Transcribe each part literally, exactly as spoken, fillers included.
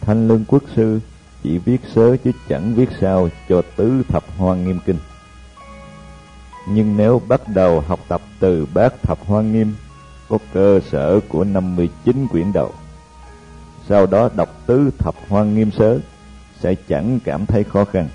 Thanh Lương Quốc sư chỉ viết sớ chứ chẳng viết sao cho tứ thập Hoa Nghiêm kinh. Nhưng nếu bắt đầu học tập từ bát thập Hoa Nghiêm, có cơ sở của năm mươi chín quyển đầu, sau đó đọc tứ thập Hoa Nghiêm sớ sẽ chẳng cảm thấy khó khăn.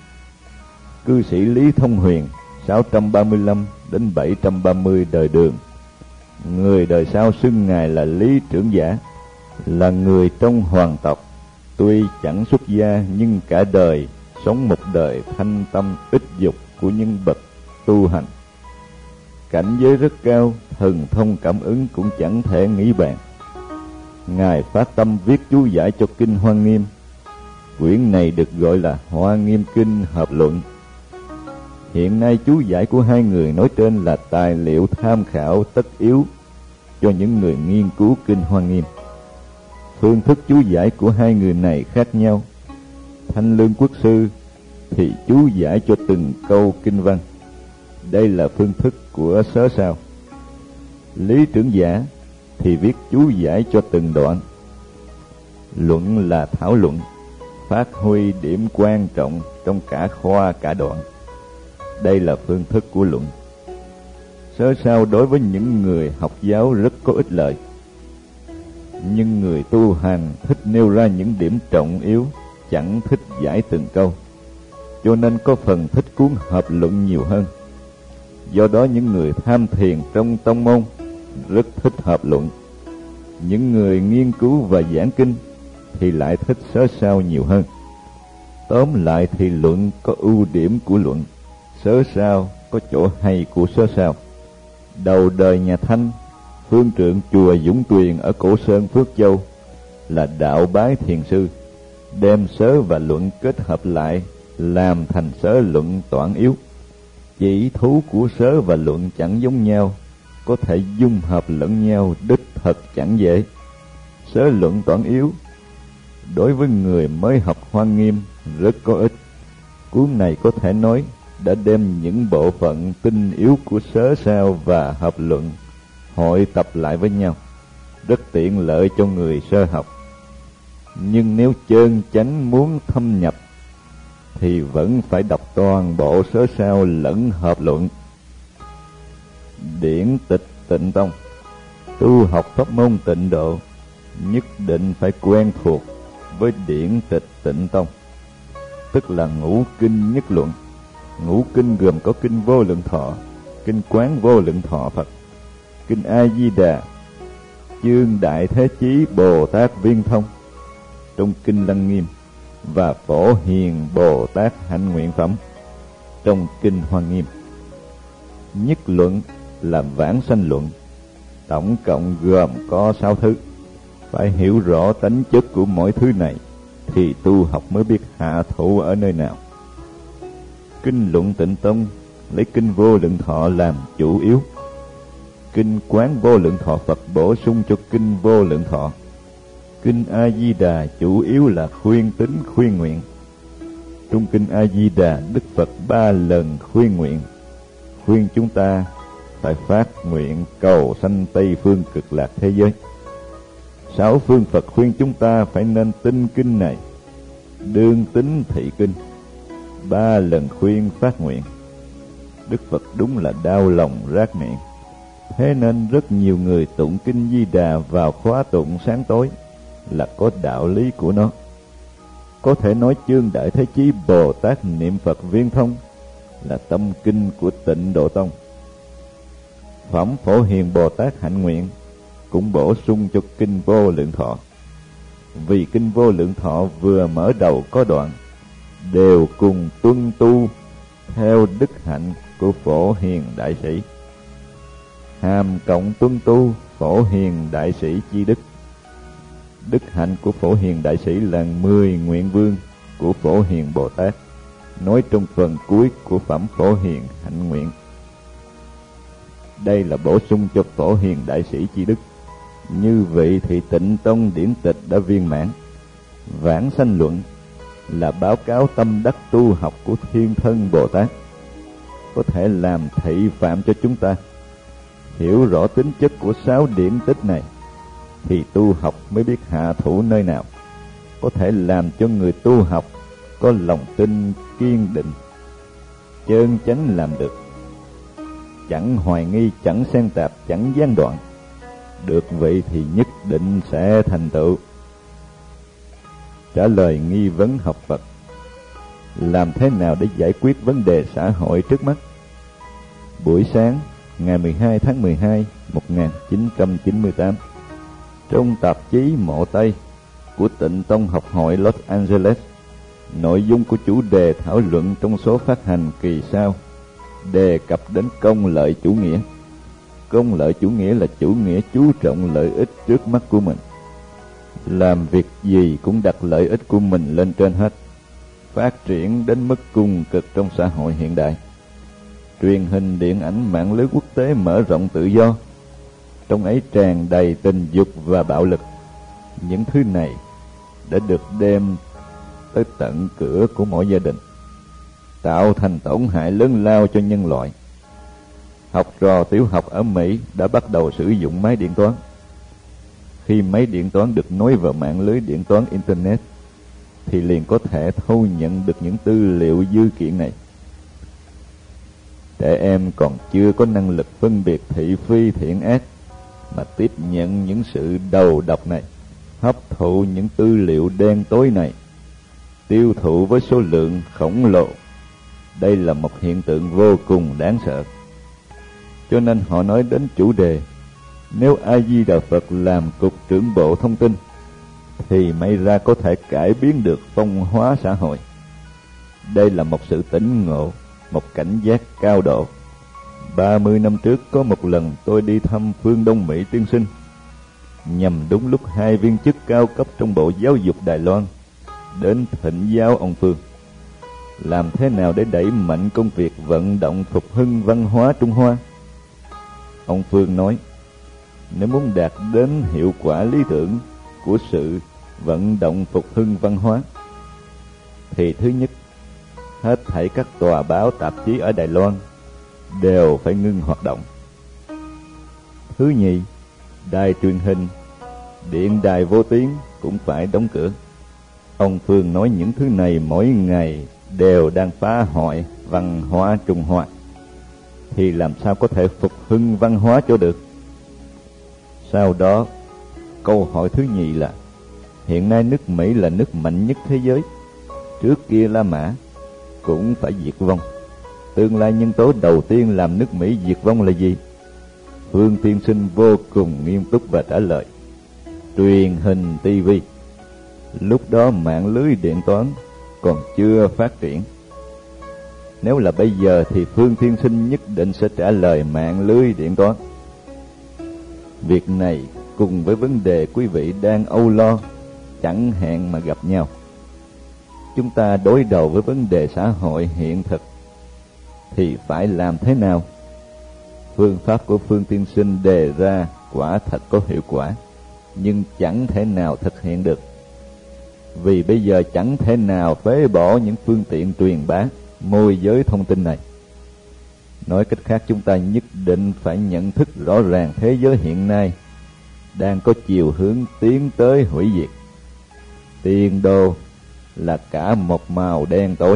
Cư sĩ Lý Thông Huyền sáu trăm ba mươi lăm đến bảy trăm ba mươi đời Đường, người đời sau xưng ngài là Lý Trưởng Giả, là người trong hoàng tộc, tuy chẳng xuất gia nhưng cả đời sống một đời thanh tâm ít dục của những bậc tu hành. Cảnh giới rất cao, thần thông cảm ứng cũng chẳng thể nghĩ bàn. Ngài phát tâm viết chú giải cho kinh Hoa Nghiêm. Quyển này được gọi là Hoa Nghiêm Kinh Hợp Luận. Hiện nay chú giải của hai người nói trên là tài liệu tham khảo tất yếu cho những người nghiên cứu kinh Hoa Nghiêm. Phương thức chú giải của hai người này khác nhau. Thanh Lương Quốc sư thì chú giải cho từng câu kinh văn. Đây là phương thức của sớ sao. Lý Trưởng Giả thì viết chú giải cho từng đoạn. Luận là thảo luận, phát huy điểm quan trọng trong cả khoa cả đoạn. Đây là phương thức của luận. Sớ sao đối với những người học giáo rất có ích lợi, nhưng người tu hành thích nêu ra những điểm trọng yếu, chẳng thích giải từng câu, cho nên có phần thích cuốn hợp luận nhiều hơn. Do đó những người tham thiền trong tông môn rất thích hợp luận, những người nghiên cứu và giảng kinh thì lại thích sớ sao nhiều hơn. Tóm lại thì luận có ưu điểm của luận, sớ sao có chỗ hay của sớ sao. Đầu đời nhà Thanh, phương trượng chùa Dũng Tuyền ở Cổ Sơn Phước Châu là Đạo Bái Thiền Sư, đem sớ và luận kết hợp lại làm thành sớ luận toản yếu. Chỉ thú của sớ và luận chẳng giống nhau, có thể dung hợp lẫn nhau đích thật chẳng dễ. Sớ luận toản yếu đối với người mới học Hoa Nghiêm rất có ích. Cuốn này có thể nói đã đem những bộ phận tinh yếu của sớ sao và hợp luận hội tập lại với nhau, rất tiện lợi cho người sơ học. Nhưng nếu chân chánh muốn thâm nhập thì vẫn phải đọc toàn bộ sớ sao lẫn hợp luận. Điển tịch Tịnh Tông. Tu học pháp môn Tịnh Độ nhất định phải quen thuộc với điển tịch Tịnh Tông, tức là ngũ kinh nhất luận. Ngũ kinh gồm có kinh Vô Lượng Thọ, kinh Quán Vô Lượng Thọ Phật, kinh A Di Đà, chương Đại Thế Chí Bồ Tát Viên Thông trong kinh Lăng Nghiêm, và Phổ Hiền Bồ Tát Hạnh Nguyện Phẩm trong kinh Hoa Nghiêm. Nhất luận là vãng sanh luận, tổng cộng gồm có sáu thứ. Phải hiểu rõ tánh chất của mỗi thứ này thì tu học mới biết hạ thủ ở nơi nào. Kinh Luận Tịnh Tông lấy kinh Vô Lượng Thọ làm chủ yếu. Kinh Quán Vô Lượng Thọ Phật bổ sung cho kinh Vô Lượng Thọ. Kinh A Di Đà chủ yếu là khuyên tính khuyên nguyện. Trong kinh A Di Đà, Đức Phật ba lần khuyên nguyện, khuyên chúng ta phải phát nguyện cầu sanh Tây phương cực lạc thế giới. Sáu phương Phật khuyên chúng ta phải nên tin kinh này, đương tín thị kinh. Ba lần khuyên phát nguyện. Đức Phật đúng là đau lòng rát miệng. Thế nên rất nhiều người tụng kinh Di Đà vào khóa tụng sáng tối là có đạo lý của nó. Có thể nói chương Đại Thế Chí Bồ Tát Niệm Phật Viên Thông là tâm kinh của Tịnh Độ Tông. Phẩm Phổ Hiền Bồ Tát Hạnh Nguyện cũng bổ sung cho kinh Vô Lượng Thọ. Vì kinh Vô Lượng Thọ vừa mở đầu có đoạn đều cùng tuân tu theo đức hạnh của Phổ Hiền Đại Sĩ, hàm cộng tuân tu Phổ Hiền Đại Sĩ chi đức. Đức hạnh của Phổ Hiền Đại Sĩ là mười nguyện vương của Phổ Hiền Bồ Tát, nói trong phần cuối của phẩm Phổ Hiền Hạnh Nguyện. Đây là bổ sung cho Phổ Hiền Đại Sĩ chi đức. Như vậy thì Tịnh Tông điển tịch đã viên mãn. Vãng sanh luận là báo cáo tâm đắc tu học của Thiên Thân Bồ Tát, có thể làm thị phạm cho chúng ta. Hiểu rõ tính chất của sáu điển tích này thì tu học mới biết hạ thủ nơi nào. có thể làm cho người tu học có lòng tin kiên định, chân chánh làm được, chẳng hoài nghi, chẳng xen tạp, chẳng gián đoạn. Được vậy thì nhất định sẽ thành tựu. Trả lời nghi vấn học Phật: làm thế nào để giải quyết vấn đề xã hội trước mắt? Buổi sáng ngày mười hai tháng mười hai một nghìn chín trăm chín mươi tám, trong tạp chí Mộ Tây của Tịnh Tông Học hội Los Angeles, nội dung của chủ đề thảo luận trong số phát hành kỳ sau đề cập đến công lợi chủ nghĩa. Công lợi chủ nghĩa là chủ nghĩa chú trọng lợi ích trước mắt của mình, làm việc gì cũng đặt lợi ích của mình lên trên hết, phát triển đến mức cùng cực trong xã hội hiện đại. Truyền hình, điện ảnh, mạng lưới quốc tế mở rộng tự do, trong ấy tràn đầy tình dục và bạo lực. Những thứ này đã được đem tới tận cửa của mỗi gia đình, tạo thành tổn hại lớn lao cho nhân loại. Học trò tiểu học ở Mỹ đã bắt đầu sử dụng máy điện toán. Khi máy điện toán được nối vào mạng lưới điện toán Internet, thì liền có thể thu nhận được những tư liệu dư kiện này. Trẻ em còn chưa có năng lực phân biệt thị phi thiện ác, mà tiếp nhận những sự đầu độc này, hấp thụ những tư liệu đen tối này, tiêu thụ với số lượng khổng lồ. Đây là một hiện tượng vô cùng đáng sợ. Cho nên họ nói đến chủ đề: nếu A Di Đà Phật làm cục trưởng bộ thông tin, thì may ra có thể cải biến được phong hóa xã hội. Đây là một sự tỉnh ngộ, một cảnh giác cao độ. Ba mươi năm trước có một lần tôi đi thăm Phương Đông Mỹ tiên sinh, nhằm đúng lúc hai viên chức cao cấp trong Bộ Giáo dục Đài Loan đến thỉnh giáo ông Phương làm thế nào để đẩy mạnh công việc vận động phục hưng văn hóa Trung Hoa. Ông Phương nói, nếu muốn đạt đến hiệu quả lý tưởng của sự vận động phục hưng văn hóa, thì thứ nhất, hết thảy các tòa báo tạp chí ở Đài Loan đều phải ngưng hoạt động. Thứ nhì, đài truyền hình, điện đài vô tuyến cũng phải đóng cửa. Ông Phương nói những thứ này mỗi ngày đều đang phá hoại văn hóa Trung Hoa, thì làm sao có thể phục hưng văn hóa cho được. Sau đó, câu hỏi thứ nhì là, hiện nay nước Mỹ là nước mạnh nhất thế giới, trước kia La Mã cũng phải diệt vong. Tương lai nhân tố đầu tiên làm nước Mỹ diệt vong là gì? Phương tiên sinh vô cùng nghiêm túc và trả lời, truyền hình ti vi. Lúc đó mạng lưới điện toán còn chưa phát triển. Nếu là bây giờ thì Phương tiên sinh nhất định sẽ trả lời mạng lưới điện toán. Việc này cùng với vấn đề quý vị đang âu lo chẳng hẹn mà gặp nhau. Chúng ta đối đầu với vấn đề xã hội hiện thực thì phải làm thế nào? Phương pháp của Phương tiên sinh đề ra quả thật có hiệu quả, nhưng chẳng thể nào thực hiện được. Vì bây giờ chẳng thể nào phế bỏ những phương tiện truyền bá, môi giới thông tin này. Nói cách khác, chúng ta nhất định phải nhận thức rõ ràng thế giới hiện nay đang có chiều hướng tiến tới hủy diệt. Tiền đồ là cả một màu đen tối.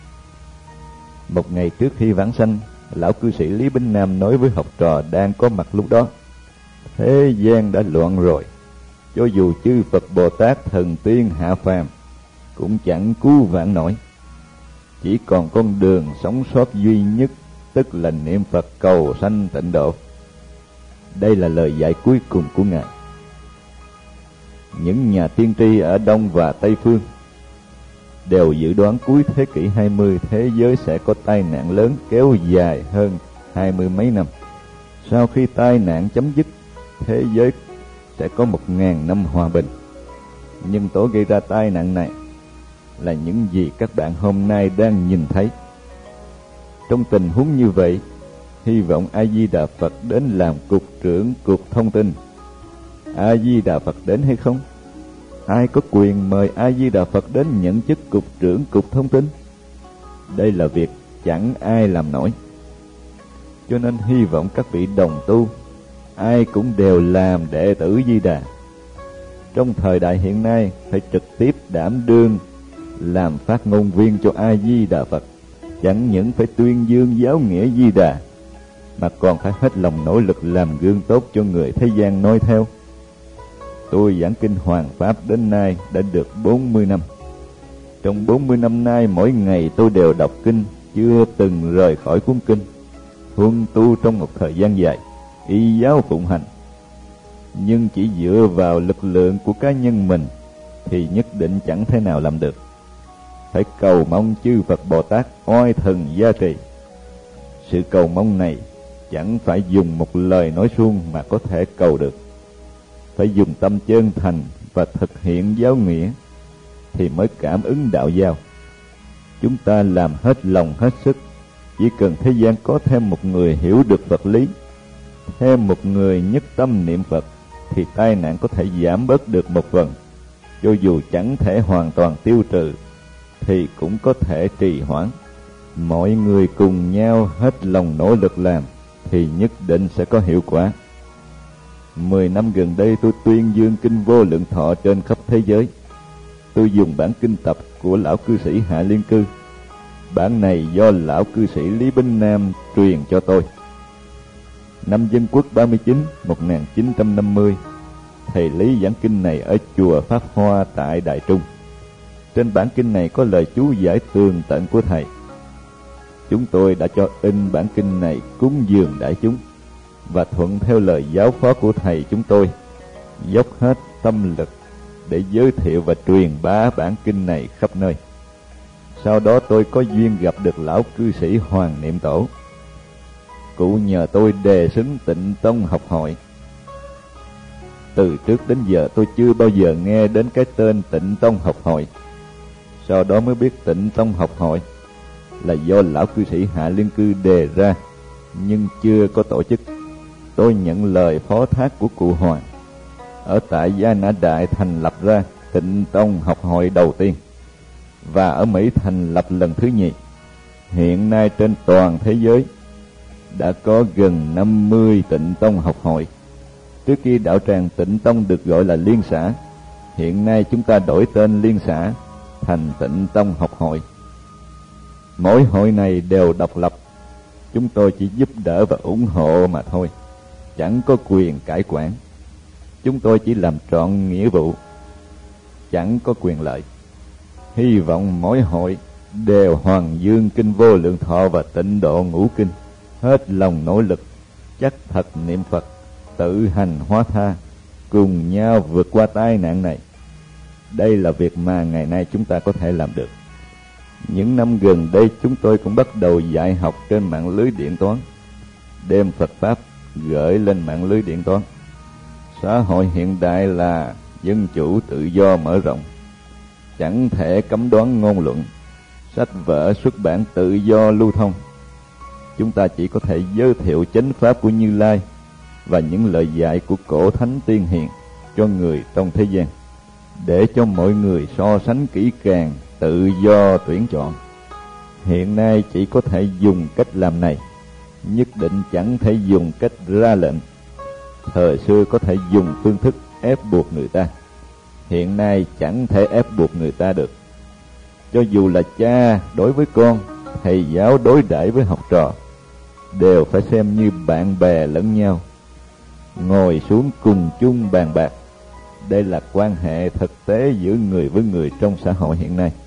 Một ngày trước khi vãng sanh, lão cư sĩ Lý Bính Nam nói với học trò đang có mặt lúc đó, thế gian đã loạn rồi, cho dù chư Phật Bồ Tát thần tiên hạ phàm cũng chẳng cứu vãn nổi. Chỉ còn con đường sống sót duy nhất, tức là niệm Phật cầu sanh tịnh độ. Đây là lời dạy cuối cùng của Ngài. Những nhà tiên tri ở Đông và Tây Phương đều dự đoán cuối thế kỷ hai mươi thế giới sẽ có tai nạn lớn kéo dài hơn hai mươi mấy năm. Sau khi tai nạn chấm dứt, thế giới sẽ có một ngàn năm hòa bình. Nhân tố gây ra tai nạn này là những gì các bạn hôm nay đang nhìn thấy. Trong tình huống như vậy, hy vọng A Di Đà Phật đến làm cục trưởng cục thông tin. A Di Đà Phật đến hay không? Ai có quyền mời A Di Đà Phật đến nhận chức cục trưởng cục thông tin? Đây là việc chẳng ai làm nổi. Cho nên hy vọng các vị đồng tu ai cũng đều làm đệ tử Di Đà, trong thời đại hiện nay phải trực tiếp đảm đương làm phát ngôn viên cho A Di Đà Phật, chẳng những phải tuyên dương giáo nghĩa Di Đà, mà còn phải hết lòng nỗ lực làm gương tốt cho người thế gian noi theo. Tôi giảng kinh Hoàng Pháp đến nay đã được bốn mươi năm. Trong bốn mươi năm nay, mỗi ngày tôi đều đọc kinh, chưa từng rời khỏi cuốn kinh, huân tu trong một thời gian dài, y giáo phụng hành. Nhưng chỉ dựa vào lực lượng của cá nhân mình thì nhất định chẳng thể nào làm được. Phải cầu mong chư Phật Bồ Tát oai thần gia trì. Sự cầu mong này chẳng phải dùng một lời nói suông mà có thể cầu được. Phải dùng tâm chân thành và thực hiện giáo nghĩa thì mới cảm ứng đạo giao. Chúng ta làm hết lòng hết sức, chỉ cần thế gian có thêm một người hiểu được Phật lý, thêm một người nhất tâm niệm Phật, thì tai nạn có thể giảm bớt được một phần. Cho dù chẳng thể hoàn toàn tiêu trừ thì cũng có thể trì hoãn. Mọi người cùng nhau hết lòng nỗ lực làm thì nhất định sẽ có hiệu quả. Mười năm gần đây tôi tuyên dương kinh Vô Lượng Thọ trên khắp thế giới. Tôi dùng bản kinh tập của lão cư sĩ Hạ Liên Cư. Bản này do lão cư sĩ Lý Bính Nam truyền cho tôi. Năm Dân Quốc ba mươi chín, một nghìn chín trăm năm mươi, thầy Lý giảng kinh này ở chùa Pháp Hoa tại Đại Trung. Trên bản kinh này có lời chú giải tường tận của thầy. Chúng tôi đã cho in bản kinh này cúng dường đại chúng, và thuận theo lời giáo phó của thầy chúng tôi, dốc hết tâm lực để giới thiệu và truyền bá bản kinh này khắp nơi. Sau đó tôi có duyên gặp được lão cư sĩ Hoàng Niệm Tổ. Cụ nhờ tôi đề xướng Tịnh Tông học hội. Từ trước đến giờ tôi chưa bao giờ nghe đến cái tên Tịnh Tông học hội. Sau đó mới biết Tịnh Tông học hội là do lão cư sĩ Hạ Liên Cư đề ra, nhưng chưa có tổ chức. Tôi nhận lời phó thác của cụ Hoàng, ở tại Gia Nã Đại thành lập ra Tịnh Tông học hội đầu tiên, và ở Mỹ thành lập lần thứ nhì. Hiện nay trên toàn thế giới đã có gần năm mươi Tịnh Tông học hội. Trước khi đạo tràng Tịnh Tông được gọi là Liên xã, hiện nay chúng ta đổi tên Liên xã thành Tịnh Tông học hội. Mỗi hội này đều độc lập, chúng tôi chỉ giúp đỡ và ủng hộ mà thôi, chẳng có quyền cai quản. Chúng tôi chỉ làm trọn nghĩa vụ, chẳng có quyền lợi. Hy vọng mỗi hội đều hoàn dương kinh Vô Lượng Thọ và Tịnh Độ Ngũ Kinh, hết lòng nỗ lực, chắc thật niệm Phật, tự hành hóa tha, cùng nhau vượt qua tai nạn này. Đây là việc mà ngày nay chúng ta có thể làm được. Những năm gần đây chúng tôi cũng bắt đầu dạy học trên mạng lưới điện toán, đem Phật Pháp gửi lên mạng lưới điện toán. Xã hội hiện đại là dân chủ tự do mở rộng, chẳng thể cấm đoán ngôn luận, sách vở xuất bản tự do lưu thông. Chúng ta chỉ có thể giới thiệu chánh pháp của Như Lai và những lời dạy của cổ thánh tiên hiền cho người trong thế gian, để cho mọi người so sánh kỹ càng, tự do tuyển chọn. Hiện nay chỉ có thể dùng cách làm này, nhất định chẳng thể dùng cách ra lệnh. Thời xưa có thể dùng phương thức ép buộc người ta, hiện nay chẳng thể ép buộc người ta được. Cho dù là cha đối với con, thầy giáo đối đãi với học trò, đều phải xem như bạn bè lẫn nhau, ngồi xuống cùng chung bàn bạc. Đây là quan hệ thực tế giữa người với người trong xã hội hiện nay.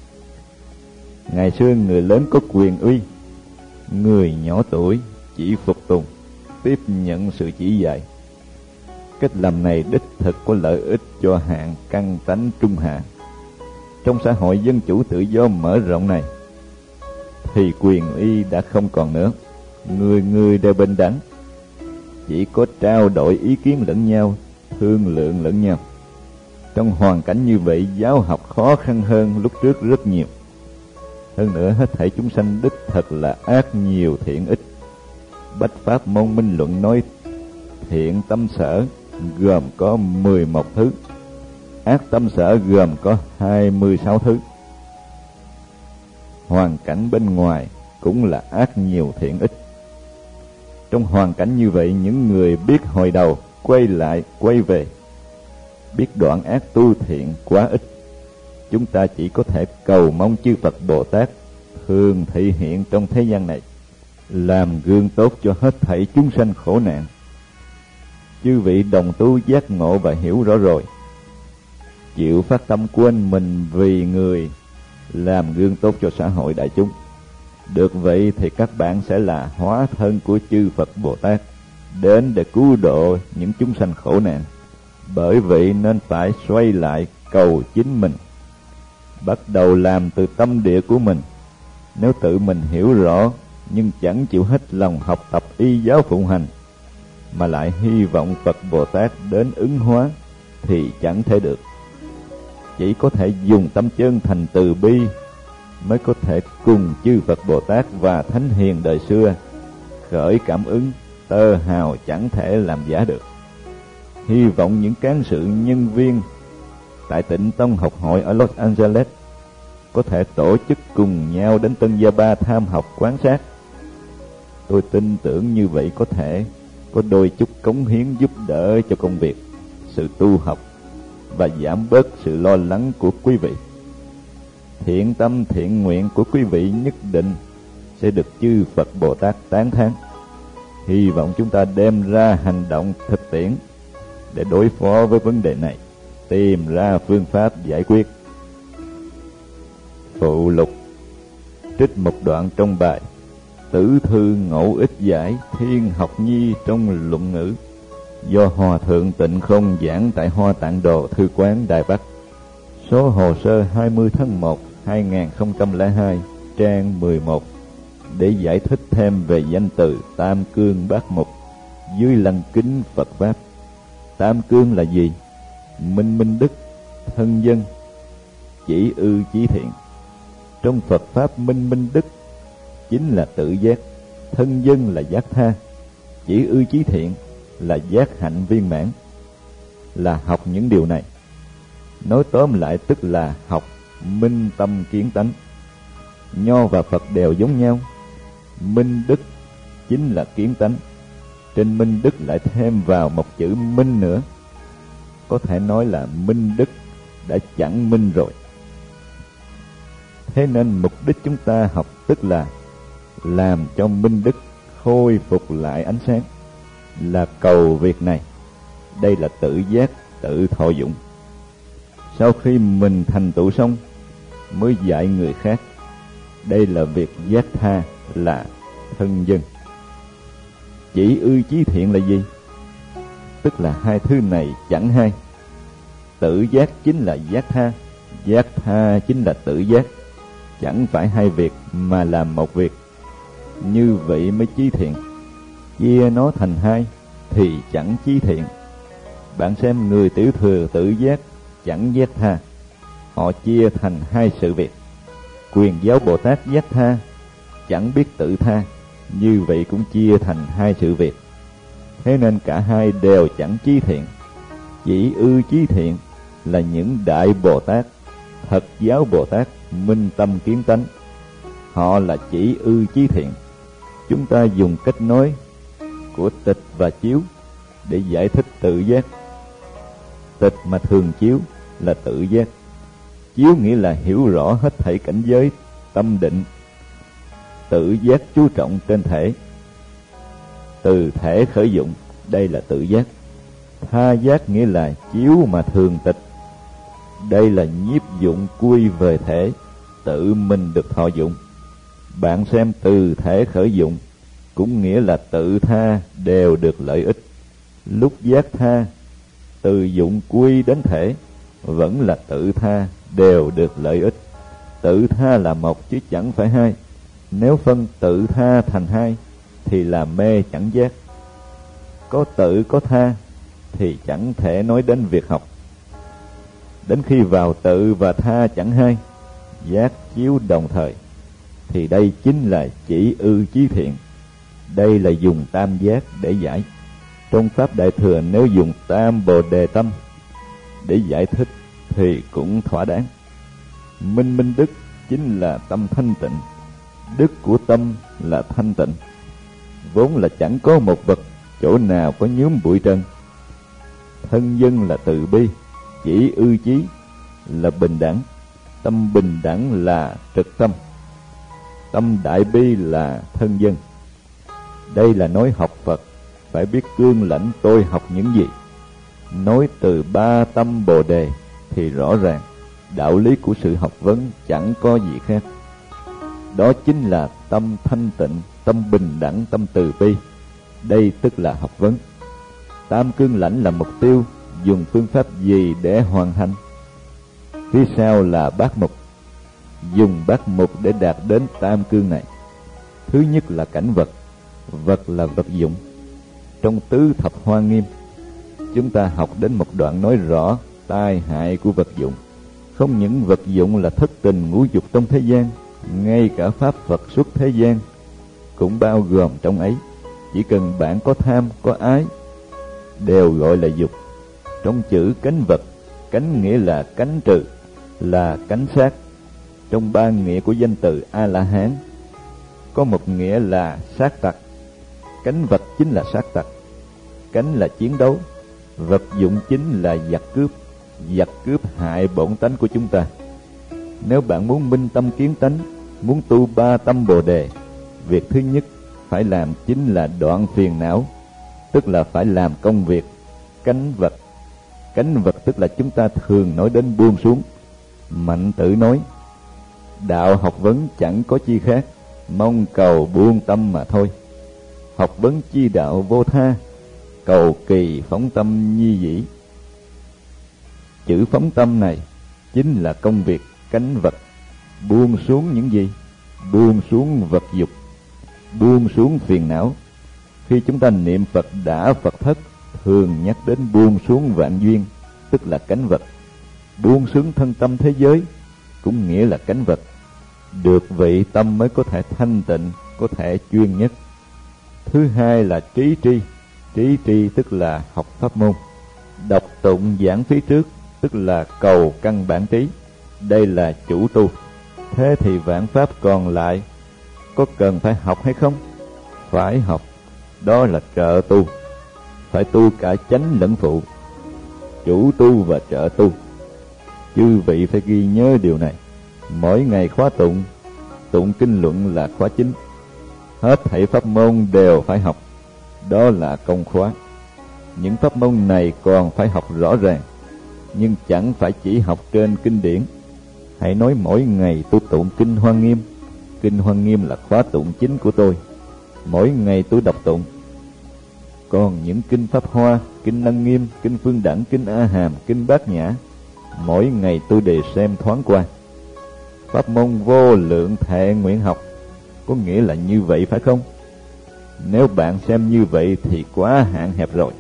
Ngày xưa người lớn có quyền uy, người nhỏ tuổi chỉ phục tùng, tiếp nhận sự chỉ dạy. Cách làm này đích thực có lợi ích cho hạng căn tánh trung hạ. Trong xã hội dân chủ tự do mở rộng này thì quyền uy đã không còn nữa, người người đều bình đẳng, chỉ có trao đổi ý kiến lẫn nhau, thương lượng lẫn nhau. Trong hoàn cảnh như vậy, giáo học khó khăn hơn lúc trước rất nhiều. Hơn nữa, hết thảy chúng sanh đích thật là ác nhiều thiện ít. Bách Pháp Môn Minh Luận nói thiện tâm sở gồm có mười một thứ, ác tâm sở gồm có hai mươi sáu thứ. Hoàn cảnh bên ngoài cũng là ác nhiều thiện ít. Trong hoàn cảnh như vậy, những người biết hồi đầu quay lại quay về, biết đoạn ác tu thiện quá ít. Chúng ta chỉ có thể cầu mong chư Phật Bồ Tát thường thị hiện trong thế gian này, làm gương tốt cho hết thảy chúng sanh khổ nạn. Chư vị đồng tu giác ngộ và hiểu rõ rồi, chịu phát tâm quên mình vì người, làm gương tốt cho xã hội đại chúng. Được vậy thì các bạn sẽ là hóa thân của chư Phật Bồ Tát, đến để cứu độ những chúng sanh khổ nạn. Bởi vậy nên phải xoay lại cầu chính mình, bắt đầu làm từ tâm địa của mình. Nếu tự mình hiểu rõ nhưng chẳng chịu hết lòng học tập y giáo phụng hành, mà lại hy vọng Phật Bồ Tát đến ứng hóa, thì chẳng thể được. Chỉ có thể dùng tâm chân thành từ bi mới có thể cùng chư Phật Bồ Tát và Thánh Hiền đời xưa khởi cảm ứng tơ hào chẳng thể làm giả được. Hy vọng những cán sự nhân viên tại Tịnh Tông học hội ở Los Angeles có thể tổ chức cùng nhau đến Tân Gia Ba tham học quan sát. Tôi tin tưởng như vậy có thể có đôi chút cống hiến giúp đỡ cho công việc, sự tu học và giảm bớt sự lo lắng của quý vị. Thiện tâm thiện nguyện của quý vị nhất định sẽ được chư Phật Bồ Tát tán thán. Hy vọng chúng ta đem ra hành động thực tiễn để đối phó với vấn đề này, tìm ra phương pháp giải quyết. Phụ lục trích một đoạn trong bài Tử Thư Ngẫu Ích Giải Thiên Học Nhi trong luận ngữ, do Hòa Thượng Tịnh Không giảng tại Hoa Tạng Đồ Thư Quán Đài Bắc. Số hồ sơ hai mươi tháng một hai nghìn không trăm lẻ hai, trang mười một, để giải thích thêm về danh từ Tam Cương Bát Mục dưới lăng kính Phật Pháp. Tam Cương là gì? Minh minh đức, thân dân, chỉ ư chí thiện. Trong Phật Pháp, minh minh đức chính là tự giác, thân dân là giác tha, chỉ ư chí thiện là giác hạnh viên mãn, là học những điều này. Nói tóm lại tức là học minh tâm kiến tánh. Nho và Phật đều giống nhau, minh đức chính là kiến tánh, trên minh đức lại thêm vào một chữ minh nữa, có thể nói là minh đức đã chẳng minh rồi. Thế nên mục đích chúng ta học tức là làm cho minh đức khôi phục lại ánh sáng, là cầu việc này. Đây là tự giác, tự thọ dụng. Sau khi mình thành tựu xong mới dạy người khác. Đây là việc giác tha, là thân dân. Chỉ ư chí thiện là gì? Tức là hai thứ này chẳng hai. Tự giác chính là giác tha, giác tha chính là tự giác. Chẳng phải hai việc mà là một việc. Như vậy mới chí thiện. Chia nó thành hai thì chẳng chí thiện. Bạn xem người tiểu thừa tự giác, chẳng giác tha, họ chia thành hai sự việc. Quyền giáo Bồ Tát giác tha, chẳng biết tự tha, như vậy cũng chia thành hai sự việc. Thế nên cả hai đều chẳng chí thiện. Chỉ ư chí thiện là những đại Bồ Tát, thật giáo Bồ Tát, minh tâm kiến tánh. Họ là chỉ ư chí thiện. Chúng ta dùng cách nói của tịch và chiếu để giải thích tự giác. Tịch mà thường chiếu là tự giác. Chiếu nghĩa là hiểu rõ hết thảy cảnh giới, tâm định. Tự giác chú trọng trên thể, từ thể khởi dụng, đây là tự giác. Tha giác nghĩa là chiếu mà thường tịch, đây là nhiếp dụng quy về thể, tự mình được thọ dụng. Bạn xem từ thể khởi dụng cũng nghĩa là tự tha đều được lợi ích. Lúc giác tha, từ dụng quy đến thể vẫn là tự tha đều được lợi ích. Tự tha là một chứ chẳng phải hai. Nếu phân tự tha thành hai thì là mê chẳng giác. Có tự có tha thì chẳng thể nói đến việc học. Đến khi vào tự và tha chẳng hai, giác chiếu đồng thời, thì đây chính là chỉ ư chí thiện. Đây là dùng tam giác để giải. Trong Pháp Đại Thừa nếu dùng tam Bồ Đề tâm để giải thích thì cũng thỏa đáng. Minh minh đức chính là tâm thanh tịnh. Đức của tâm là thanh tịnh. Vốn là chẳng có một vật chỗ nào có nhuốm bụi trần. Thân dân là từ bi, chỉ ư chí là bình đẳng, tâm bình đẳng là trực tâm, tâm đại bi là thân dân. Đây là nói học Phật phải biết cương lãnh tôi học những gì. Nói từ ba tâm Bồ Đề thì rõ ràng đạo lý của sự học vấn chẳng có gì khác. Đó chính là tâm thanh tịnh, tâm bình đẳng, tâm từ bi. Đây tức là học vấn. Tam cương lãnh là mục tiêu, dùng phương pháp gì để hoàn thành? Phía sau là bát mục, dùng bát mục để đạt đến tam cương này. Thứ nhất là cảnh vật, vật là vật dụng. Trong tứ thập hoa nghiêm, chúng ta học đến một đoạn nói rõ tai hại của vật dụng. Không những vật dụng là thất tình ngũ dục trong thế gian, ngay cả pháp Phật xuất thế gian cũng bao gồm trong ấy. Chỉ cần bạn có tham, có ái, đều gọi là dục. Trong chữ cánh vật, cánh nghĩa là cánh trừ, là cánh sát. Trong ba nghĩa của danh từ A-la-hán, có một nghĩa là sát tặc. Cánh vật chính là sát tặc, cánh là chiến đấu, vật dụng chính là giặc cướp. Giặc cướp hại bổn tánh của chúng ta. Nếu bạn muốn minh tâm kiến tánh, muốn tu ba tâm Bồ Đề, việc thứ nhất phải làm chính là đoạn phiền não, tức là phải làm công việc cánh vật. Cánh vật tức là chúng ta thường nói đến buông xuống. Mạnh Tử nói, đạo học vấn chẳng có chi khác, mong cầu buông tâm mà thôi. Học vấn chi đạo vô tha, cầu kỳ phóng tâm nhi dĩ. Chữ phóng tâm này chính là công việc cánh vật. Buông xuống những gì? Buông xuống vật dục, buông xuống phiền não. Khi chúng ta niệm Phật đã Phật thất, thường nhắc đến buông xuống vạn duyên, tức là cánh vật. Buông xuống thân tâm thế giới cũng nghĩa là cánh vật. Được vậy tâm mới có thể thanh tịnh, có thể chuyên nhất. Thứ hai là trí tri. Trí tri tức là học pháp môn. Đọc tụng giảng phía trước, tức là cầu căn bản trí. Đây là chủ tu. Thế thì vạn pháp còn lại có cần phải học hay không? Phải học. Đó là trợ tu. Phải tu cả chánh lẫn phụ, chủ tu và trợ tu. Chư vị phải ghi nhớ điều này. Mỗi ngày khóa tụng, tụng kinh luận là khóa chính. Hết thảy pháp môn đều phải học. Đó là công khóa. Những pháp môn này còn phải học rõ ràng, nhưng chẳng phải chỉ học trên kinh điển. Hãy nói mỗi ngày tôi tụng kinh Hoa Nghiêm. Kinh Hoa Nghiêm là khóa tụng chính của tôi. Mỗi ngày tôi đọc tụng. Còn những kinh Pháp Hoa, kinh Lăng Nghiêm, kinh Phương Đẳng, kinh A Hàm, kinh Bát Nhã, mỗi ngày tôi đều xem thoáng qua. Pháp môn vô lượng thệ nguyện học, có nghĩa là như vậy phải không? Nếu bạn xem như vậy thì quá hạn hẹp rồi.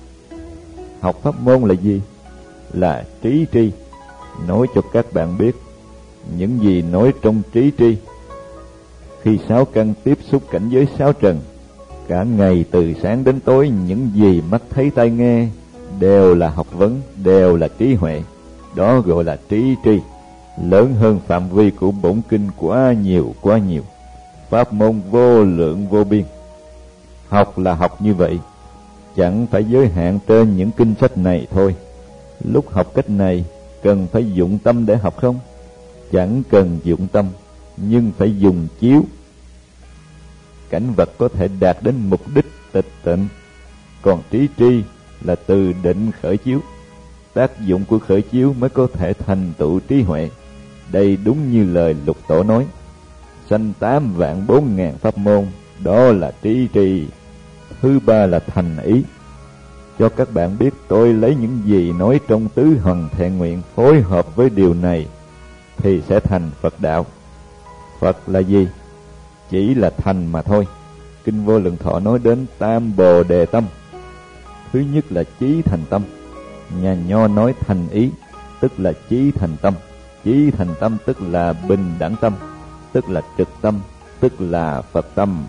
Học pháp môn là gì? Là trí tri. Nói cho các bạn biết những gì nói trong trí tri. Khi sáu căn tiếp xúc cảnh giới sáu trần, cả ngày từ sáng đến tối, những gì mắt thấy tai nghe đều là học vấn, đều là trí huệ. Đó gọi là trí tri, lớn hơn phạm vi của bổn kinh quá nhiều quá nhiều. Pháp môn vô lượng vô biên. Học là học như vậy, chẳng phải giới hạn trên những kinh sách này thôi. Lúc học cách này cần phải dụng tâm để học không? Chẳng cần dụng tâm, nhưng phải dùng chiếu. Cảnh vật có thể đạt đến mục đích tịch tịnh, còn trí tri là từ định khởi chiếu. Tác dụng của khởi chiếu mới có thể thành tựu trí huệ. Đây đúng như lời Lục Tổ nói, sanh tám vạn bốn ngàn pháp môn, đó là trí tri. Thứ ba là thành ý. Cho các bạn biết tôi lấy những gì nói trong tứ hằng thệ nguyện phối hợp với điều này thì sẽ thành Phật đạo. Phật là gì? Chỉ là thành mà thôi. Kinh Vô Lượng Thọ nói đến tam bồ đề tâm. Thứ nhất là chí thành tâm. Nhà Nho nói thành ý, tức là chí thành tâm. Chí thành tâm tức là bình đẳng tâm, tức là trực tâm, tức là Phật tâm.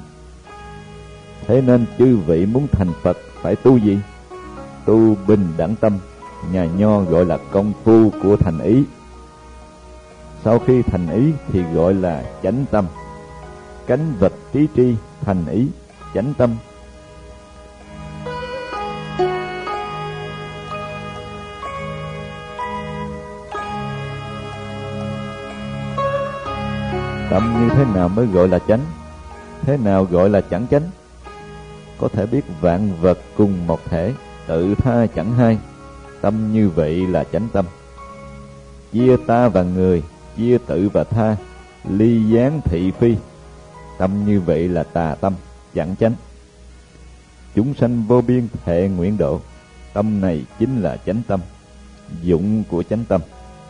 Thế nên chư vị muốn thành Phật phải tu gì? Tu bình đẳng tâm. Nhà Nho gọi là công phu của thành ý. Sau khi thành ý thì gọi là chánh tâm. Cánh vật trí tri, thành ý, chánh tâm. Tâm như thế nào mới gọi là chánh? Thế nào gọi là chẳng chánh? Có thể biết vạn vật cùng một thể, tự tha chẳng hai. Tâm như vậy là chánh tâm. Chia ta và người, chia tự và tha, ly gián thị phi. Tâm như vậy là tà tâm, chẳng chánh. Chúng sanh vô biên thệ nguyện độ. Tâm này chính là chánh tâm, dụng của chánh tâm.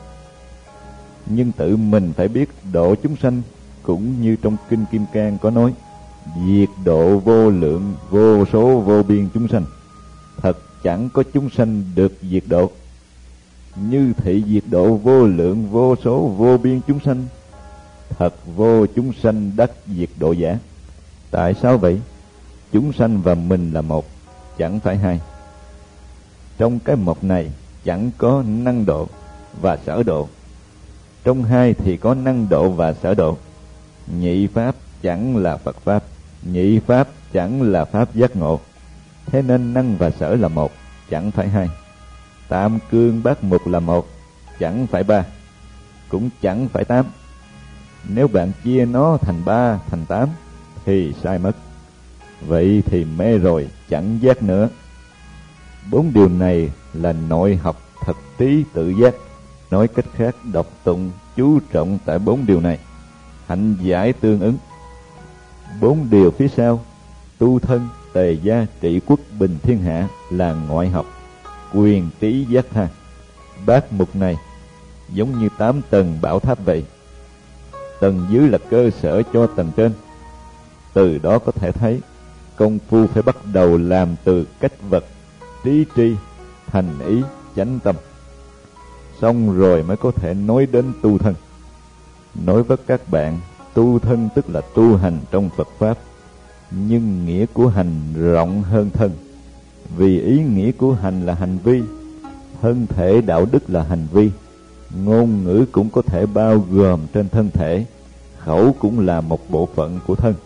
Nhưng tự mình phải biết độ chúng sanh, cũng như trong Kinh Kim Cang có nói, diệt độ vô lượng vô số vô biên chúng sanh. Thật chẳng có chúng sanh được diệt độ. Như thị diệt độ vô lượng vô số vô biên chúng sanh, thật vô chúng sanh đắc diệt độ giả. Tại sao vậy? Chúng sanh và mình là một, chẳng phải hai. Trong cái một này chẳng có năng độ và sở độ, trong hai thì có năng độ và sở độ. Nhị pháp chẳng là Phật pháp, nhị pháp chẳng là pháp giác ngộ. Thế nên năng và sở là một, chẳng phải hai. Tam cương bát mục là một, chẳng phải ba, cũng chẳng phải tám. Nếu bạn chia nó thành ba, thành tám thì sai mất. Vậy thì mê rồi, chẳng giác nữa. Bốn điều này là nội học thật trí tự giác. Nói cách khác, đọc tụng chú trọng tại bốn điều này, hạnh giải tương ứng. Bốn điều phía sau, tu thân, tề gia, trị quốc, bình thiên hạ là ngoại học, quyền trí giác tha. Bát mục này giống như tám tầng bảo tháp vậy. Tầng dưới là cơ sở cho tầng trên. Từ đó có thể thấy công phu phải bắt đầu làm từ cách vật, trí tri, thành ý, chánh tâm. Xong rồi mới có thể nói đến tu thân. Nói với các bạn, tu thân tức là tu hành trong Phật Pháp, nhưng nghĩa của hành rộng hơn thân. Vì ý nghĩa của hành là hành vi, thân thể đạo đức là hành vi, ngôn ngữ cũng có thể bao gồm trên thân thể, khẩu cũng là một bộ phận của thân.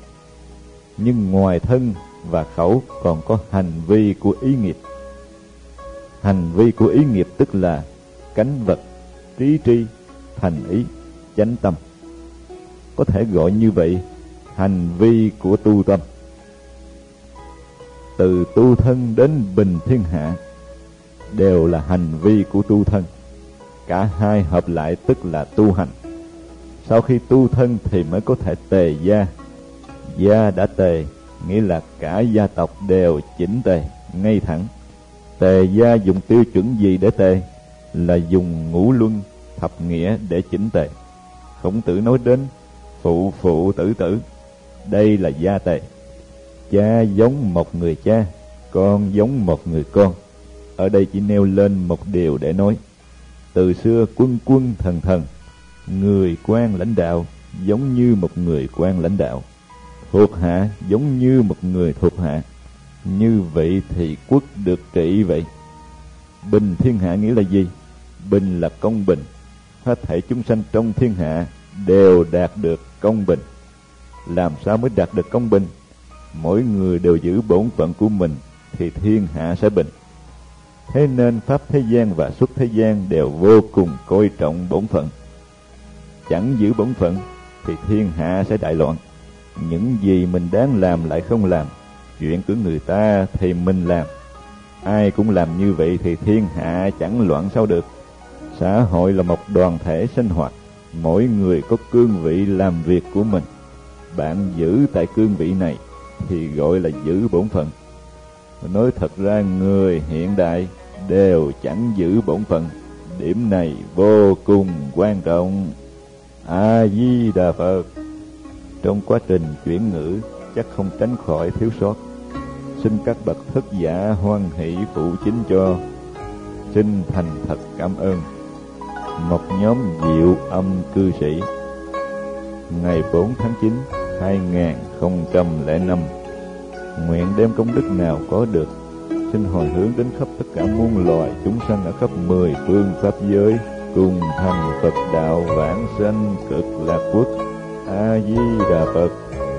Nhưng ngoài thân và khẩu còn có hành vi của ý nghiệp. Hành vi của ý nghiệp tức là cánh vật, trí tri, thành ý, chánh tâm. Có thể gọi như vậy, hành vi của tu tâm. Từ tu thân đến bình thiên hạ đều là hành vi của tu thân. Cả hai hợp lại tức là tu hành. Sau khi tu thân thì mới có thể tề gia. Gia đã tề, nghĩa là cả gia tộc đều chỉnh tề, ngay thẳng. Tề gia dùng tiêu chuẩn gì để tề? Là dùng ngũ luân, thập nghĩa để chỉnh tề. Khổng Tử nói đến phụ phụ tử tử, đây là gia tề. Cha giống một người cha, con giống một người con. Ở đây chỉ nêu lên một điều để nói. Từ xưa quân quân thần thần, người quan lãnh đạo giống như một người quan lãnh đạo, thuộc hạ giống như một người thuộc hạ. Như vậy thì quốc được trị vậy. Bình thiên hạ nghĩa là gì? Bình là công bình. Hết thảy chúng sanh trong thiên hạ đều đạt được công bình. Làm sao mới đạt được công bình? Mỗi người đều giữ bổn phận của mình thì thiên hạ sẽ bình. Thế nên pháp thế gian và xuất thế gian đều vô cùng coi trọng bổn phận. Chẳng giữ bổn phận thì thiên hạ sẽ đại loạn. Những gì mình đáng làm lại không làm, chuyện của người ta thì mình làm. Ai cũng làm như vậy thì thiên hạ chẳng loạn sao được. Xã hội là một đoàn thể sinh hoạt, mỗi người có cương vị làm việc của mình. Bạn giữ tại cương vị này thì gọi là giữ bổn phận. Nói thật ra người hiện đại đều chẳng giữ bổn phận. Điểm này vô cùng quan trọng. A Di Đà Phật. Trong quá trình chuyển ngữ chắc không tránh khỏi thiếu sót. Xin các bậc thức giả hoan hỷ phụ chính cho. Xin thành thật cảm ơn. Một nhóm Diệu Âm cư sĩ, ngày bốn tháng chín hai nghìn không trăm lẻ năm. Nguyện đem công đức nào có được, xin hồi hướng đến khắp tất cả muôn loài chúng sanh ở khắp mười phương pháp giới, cùng thành Phật đạo vãng sanh cực lạc quốc. A Di Đà Phật.